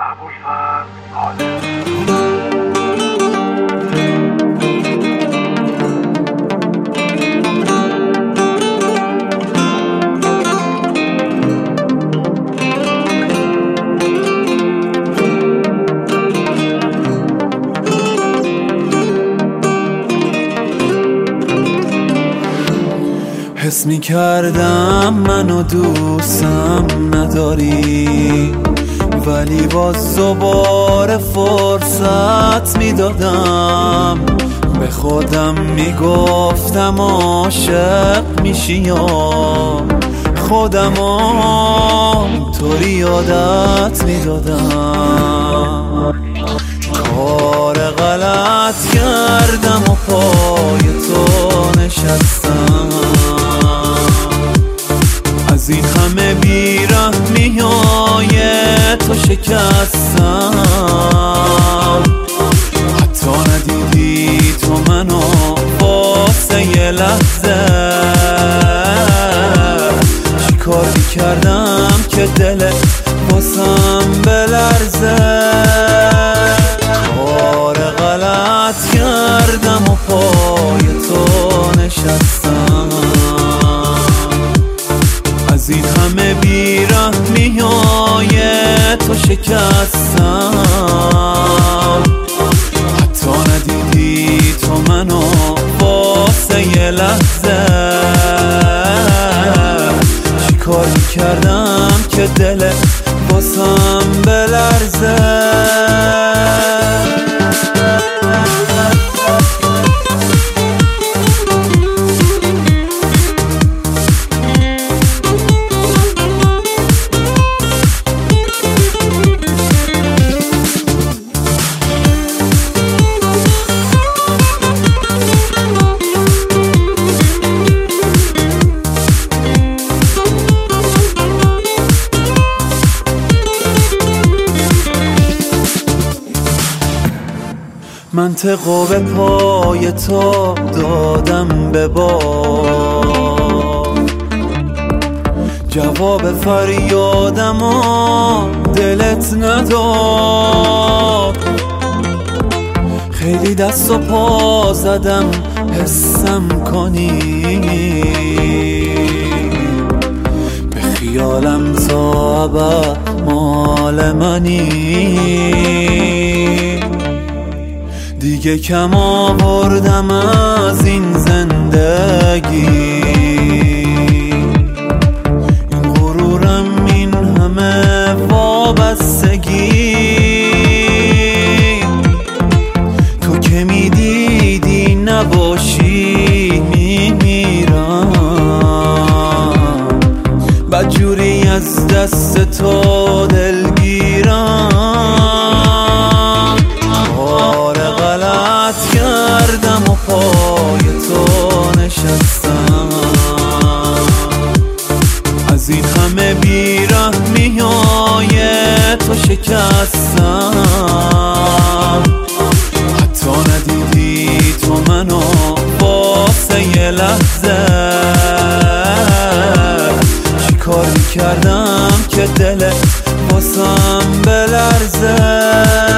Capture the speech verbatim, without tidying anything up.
ابوالفضل حالم. حس می کردم منو دوستم نداری، ولی باز دوباره فرصت می دادم. به خودم می گفتم عاشق میشی یا خودم طوری عادت می دادم. کار غلط کردم و پای تو نشستم، از این همه بیرحمی های تو شکستم. حتی ندیدی تو منو واسه یه لحظه، چی کار کردم که دل واسم بلرزه. کار غلط کردم و پای تو نشستم، از این همه بیرحمی های تو شکستم. حتی ندیدی تو منو واسه یه لحظه، چی کار کردم که دل واسم بلرزه. منطقو به پای تو دادم به باد، جواب فریادم و دلت نداد. خیلی دست و پا زدم حسم کنی، به خیالم تا ابد مال منی. دیگه کم آوردم از این زندگی، این غرورم این همه وابستگی. تو که میدیدی نباشی میمیرم، بدجوری از دست تو دلگیرم. کردم و پای تو نشستم، از این همه بیرحمی های تو شکستم. حتی ندیدی تو منو واسه یه لحظه، چی کار کردم که دل واسم بلرزه.